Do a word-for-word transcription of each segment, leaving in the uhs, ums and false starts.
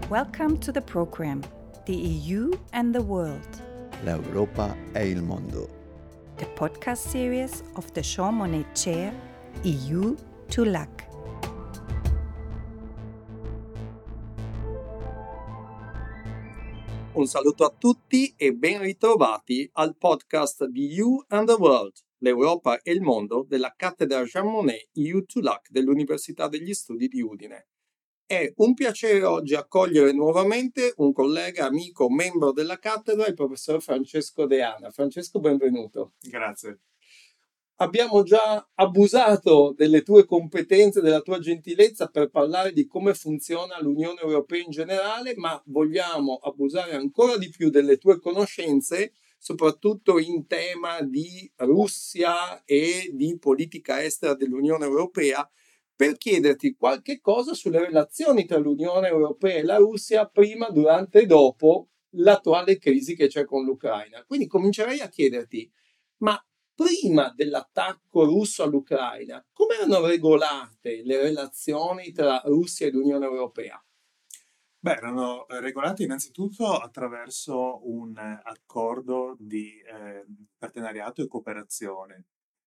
Welcome to the program, The E U and the World, L'Europa e il mondo. the podcast series of the Jean Monnet Chair, E U to L A C. Un saluto a tutti e ben ritrovati al podcast di E U and the World, l'Europa e il mondo della cattedra Jean Monnet E U to L A C dell'Università degli Studi di Udine. È un piacere oggi accogliere nuovamente un collega, amico, membro della cattedra, il professor Francesco De Ana. Francesco, benvenuto. Grazie. Abbiamo già abusato delle tue competenze, della tua gentilezza per parlare di come funziona l'Unione Europea in generale, ma vogliamo abusare ancora di più delle tue conoscenze, soprattutto in tema di Russia e di politica estera dell'Unione Europea, per chiederti qualche cosa sulle relazioni tra l'Unione Europea e la Russia prima, durante e dopo l'attuale crisi che c'è con l'Ucraina. Quindi comincerei a chiederti, ma prima dell'attacco russo all'Ucraina, come erano regolate le relazioni tra Russia ed Unione Europea? Beh, erano eh, regolate innanzitutto attraverso un eh, accordo di eh, partenariato e cooperazione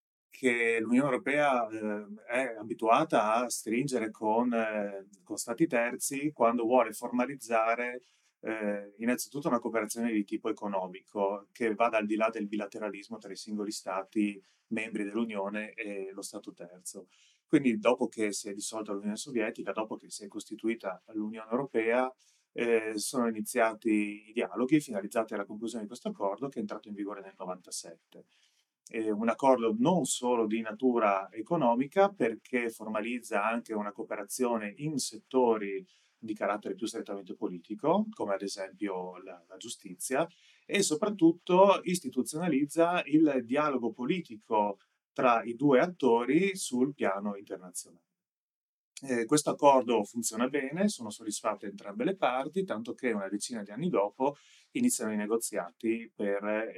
che l'Unione Europea eh, è abituata a stringere con, eh, con stati terzi quando vuole formalizzare eh, innanzitutto una cooperazione di tipo economico che vada al di là del bilateralismo tra i singoli stati membri dell'Unione e lo Stato terzo. Quindi dopo che si è dissolta l'Unione Sovietica, dopo che si è costituita l'Unione Europea, eh, sono iniziati i dialoghi finalizzati alla conclusione di questo accordo che è entrato in vigore nel novantasette. È un accordo non solo di natura economica, perché formalizza anche una cooperazione in settori di carattere più strettamente politico, come ad esempio la, la giustizia, e soprattutto istituzionalizza il dialogo politico tra i due attori sul piano internazionale. Eh, questo accordo funziona bene, sono soddisfatte entrambe le parti, tanto che una decina di anni dopo iniziano i negoziati per eh,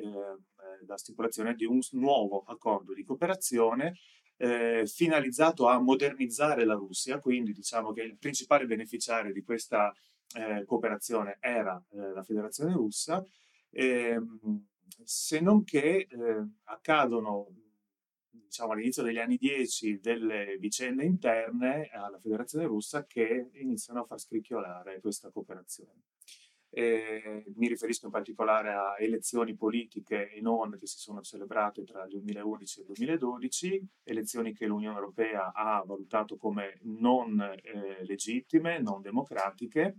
la stipulazione di un nuovo accordo di cooperazione eh, finalizzato a modernizzare la Russia, quindi diciamo che il principale beneficiario di questa eh, cooperazione era eh, la Federazione Russa, ehm, se non che eh, accadono diciamo all'inizio degli anni dieci delle vicende interne alla Federazione Russa che iniziano a far scricchiolare questa cooperazione. E mi riferisco in particolare a elezioni politiche e non che si sono celebrate tra il duemilaundici e il duemiladodici, elezioni che l'Unione Europea ha valutato come non eh, legittime, non democratiche,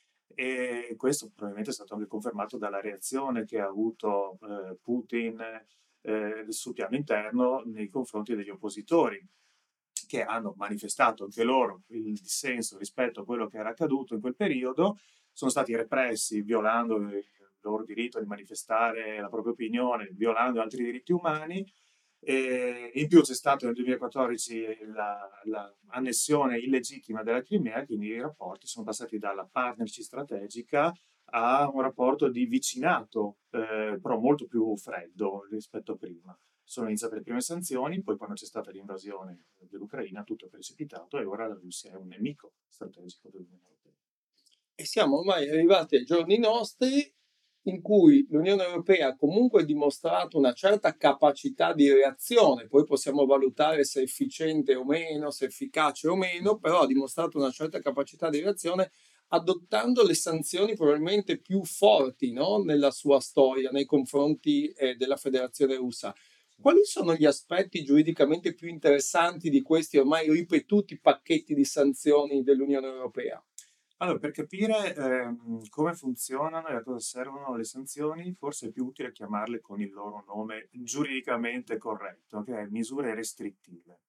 e questo probabilmente è stato anche confermato dalla reazione che ha avuto eh, Putin eh, sul piano interno nei confronti degli oppositori, che hanno manifestato anche loro il dissenso rispetto a quello che era accaduto in quel periodo, sono stati repressi violando il loro diritto di manifestare la propria opinione, violando altri diritti umani. E in più c'è stata nel duemilaquattordici la, la annessione illegittima della Crimea, quindi i rapporti sono passati dalla partnership strategica a un rapporto di vicinato, eh, però molto più freddo rispetto a prima. Sono iniziate le prime sanzioni, poi quando c'è stata l'invasione dell'Ucraina tutto è precipitato e ora la Russia è un nemico strategico dell'Unione Europea. E siamo ormai arrivati ai giorni nostri in cui l'Unione Europea ha comunque dimostrato una certa capacità di reazione, poi possiamo valutare se è efficiente o meno, se è efficace o meno, però ha dimostrato una certa capacità di reazione adottando le sanzioni probabilmente più forti, no? Nella sua storia nei confronti eh, della Federazione Russa. Quali sono gli aspetti giuridicamente più interessanti di questi ormai ripetuti pacchetti di sanzioni dell'Unione Europea? Allora, per capire ehm, come funzionano e a cosa servono le sanzioni, forse è più utile chiamarle con il loro nome giuridicamente corretto, che è misure restrittive.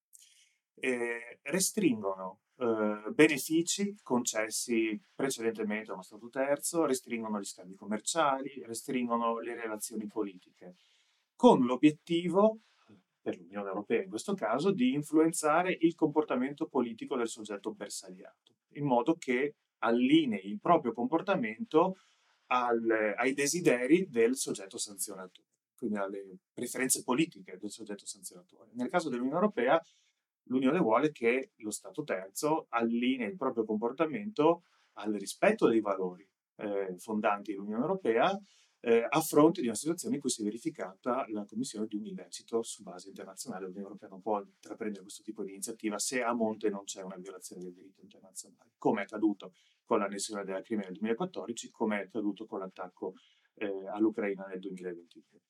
E restringono eh, benefici concessi precedentemente a uno Stato terzo, restringono gli scambi commerciali, restringono le relazioni politiche, con l'obiettivo, per l'Unione Europea in questo caso, di influenzare il comportamento politico del soggetto bersagliato, in modo che allinei il proprio comportamento al, ai desideri del soggetto sanzionatore, quindi alle preferenze politiche del soggetto sanzionatore. Nel caso dell'Unione Europea, l'Unione vuole che lo Stato terzo allinei il proprio comportamento al rispetto dei valori eh, fondanti dell'Unione Europea, eh, a fronte di una situazione in cui si è verificata la commissione di un illecito su base internazionale. L'Unione Europea non può intraprendere questo tipo di iniziativa se a monte non c'è una violazione del diritto internazionale, come è accaduto con l'annessione della Crimea nel duemilaquattordici, come è accaduto con l'attacco eh, all'Ucraina nel duemilaventidue.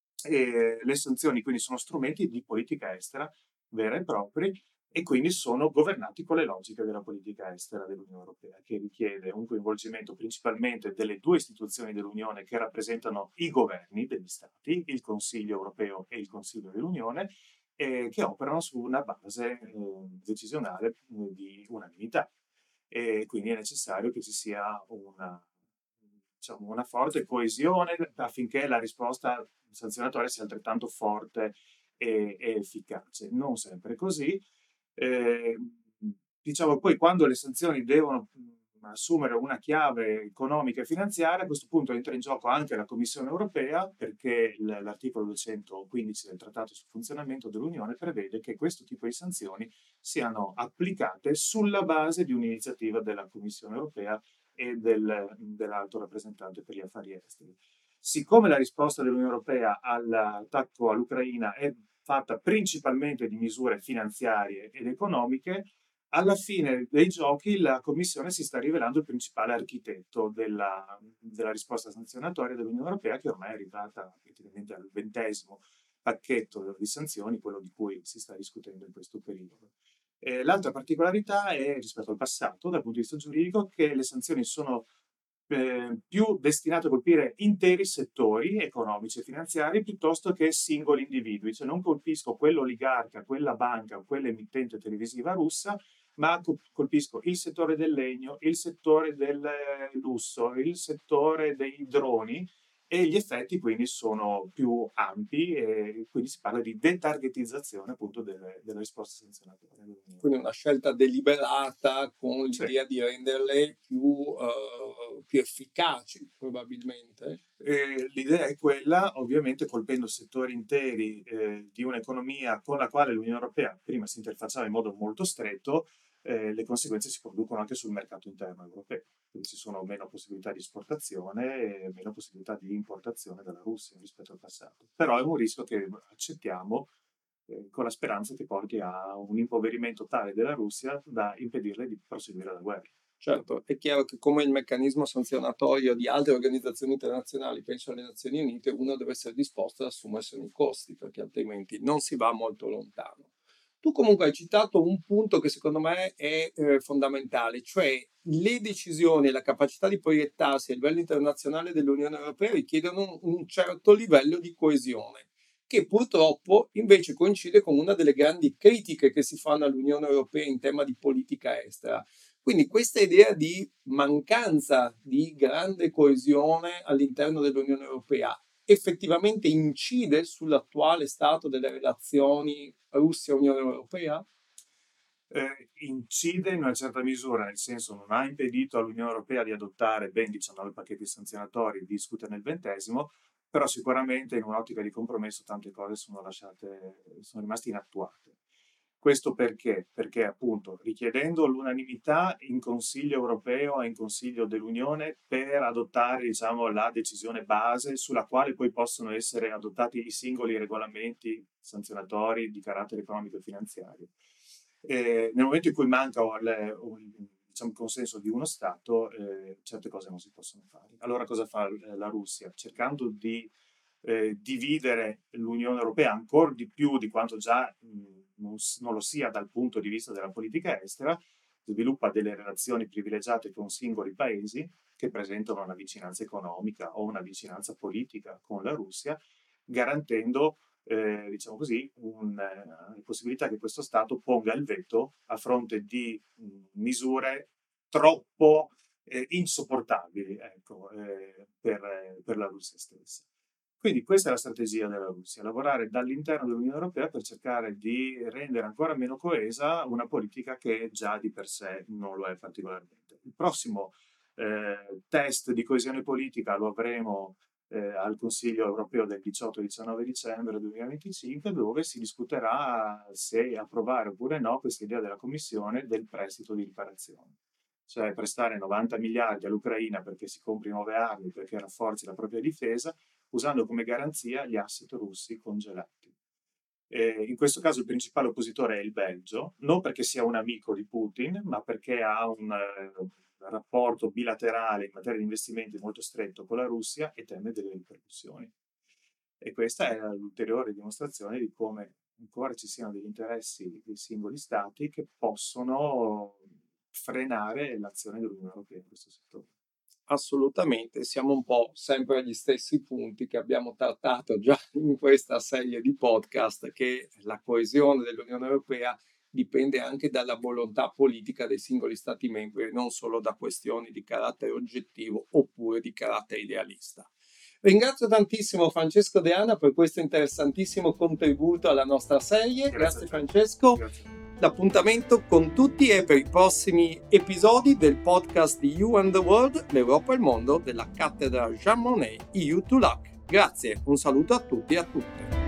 E le sanzioni quindi sono strumenti di politica estera veri e propri, e quindi sono governati con le logiche della politica estera dell'Unione Europea, che richiede un coinvolgimento principalmente delle due istituzioni dell'Unione che rappresentano i governi degli Stati, il Consiglio Europeo e il Consiglio dell'Unione, eh, che operano su una base eh, decisionale eh, di unanimità. E quindi è necessario che ci sia una, diciamo, una forte coesione affinché la risposta sanzionatoria sia altrettanto forte e, e efficace. Non sempre così. Eh, diciamo poi quando le sanzioni devono mh, assumere una chiave economica e finanziaria, a questo punto entra in gioco anche la Commissione Europea, perché l- l'articolo duecentoquindici del Trattato sul funzionamento dell'Unione prevede che questo tipo di sanzioni siano applicate sulla base di un'iniziativa della Commissione Europea e del, dell'alto rappresentante per gli affari esteri. Siccome la risposta dell'Unione Europea all'attacco all'Ucraina è fatta principalmente di misure finanziarie ed economiche, alla fine dei giochi la Commissione si sta rivelando il principale architetto della, della risposta sanzionatoria dell'Unione Europea, che ormai è arrivata praticamente al ventesimo pacchetto di sanzioni, quello di cui si sta discutendo in questo periodo. Eh, l'altra particolarità è, rispetto al passato, dal punto di vista giuridico, che le sanzioni sono eh, più destinate a colpire interi settori economici e finanziari piuttosto che singoli individui. Cioè non colpisco quell'oligarca, quella banca, quell'emittente televisiva russa, ma colpisco il settore del legno, il settore del lusso, il settore dei droni, e gli effetti quindi sono più ampi, e quindi si parla di detargetizzazione appunto delle, delle risposte sanzionatorie. Quindi una scelta deliberata con Sì. l'idea di renderle più, uh, più efficaci probabilmente. Eh, l'idea è quella, ovviamente colpendo settori interi eh, di un'economia con la quale l'Unione Europea prima si interfacciava in modo molto stretto, eh, le conseguenze si producono anche sul mercato interno europeo. Quindi ci sono meno possibilità di esportazione e meno possibilità di importazione dalla Russia rispetto al passato. Però è un rischio che accettiamo eh, con la speranza che porti a un impoverimento tale della Russia da impedirle di proseguire la guerra. Certo, è chiaro che come il meccanismo sanzionatorio di altre organizzazioni internazionali, penso alle Nazioni Unite, uno deve essere disposto ad assumersene i costi, perché altrimenti non si va molto lontano. Tu comunque hai citato un punto che secondo me è eh, fondamentale, cioè le decisioni e la capacità di proiettarsi a livello internazionale dell'Unione Europea richiedono un, un certo livello di coesione, che purtroppo invece coincide con una delle grandi critiche che si fanno all'Unione Europea in tema di politica estera. Quindi questa idea di mancanza di grande coesione all'interno dell'Unione Europea effettivamente incide sull'attuale stato delle relazioni Russia-Unione Europea? Eh, incide in una certa misura, nel senso non ha impedito all'Unione Europea di adottare ben diciannove pacchetti sanzionatori, discute nel ventesimo, però sicuramente in un'ottica di compromesso tante cose sono lasciate, sono rimaste inattuate. Questo perché? Perché appunto richiedendo l'unanimità in Consiglio europeo e in Consiglio dell'Unione per adottare, diciamo, la decisione base sulla quale poi possono essere adottati i singoli regolamenti sanzionatori di carattere economico e finanziario. Eh, nel momento in cui manca il, un, diciamo, consenso di uno Stato, eh, certe cose non si possono fare. Allora cosa fa eh, la Russia? Cercando di eh, dividere l'Unione Europea ancora di più di quanto già mh, non, non lo sia dal punto di vista della politica estera, sviluppa delle relazioni privilegiate con singoli paesi che presentano una vicinanza economica o una vicinanza politica con la Russia, garantendo eh, diciamo così, un, eh, la possibilità che questo Stato ponga il veto a fronte di mh, misure troppo eh, insopportabili, ecco, eh, per, per la Russia stessa. Quindi questa è la strategia della Russia, lavorare dall'interno dell'Unione Europea per cercare di rendere ancora meno coesa una politica che già di per sé non lo è particolarmente. Il prossimo eh, test di coesione politica lo avremo eh, al Consiglio Europeo del diciotto diciannove dicembre duemilaventicinque, dove si discuterà se approvare oppure no questa idea della Commissione del prestito di riparazione. cioè prestare novanta miliardi all'Ucraina perché si compri nuove armi, perché rafforzi la propria difesa, usando come garanzia gli asset russi congelati. Eh, in questo caso il principale oppositore è il Belgio, non perché sia un amico di Putin, ma perché ha un eh, rapporto bilaterale in materia di investimenti molto stretto con la Russia e teme delle ripercussioni. E questa è l'ulteriore dimostrazione di come ancora ci siano degli interessi dei singoli stati che possono frenare l'azione dell'Unione Europea in questo settore. Assolutamente, siamo un po' sempre agli stessi punti che abbiamo trattato già in questa serie di podcast, che la coesione dell'Unione Europea dipende anche dalla volontà politica dei singoli stati membri, non solo da questioni di carattere oggettivo oppure di carattere idealista. Ringrazio tantissimo Francesco De Anna per questo interessantissimo contributo alla nostra serie. Grazie, Grazie Francesco. Grazie. L'appuntamento con tutti è per i prossimi episodi del podcast di You and the World, l'Europa e il mondo della cattedra Jean Monnet E U to Luck. Grazie, un saluto a tutti e a tutte.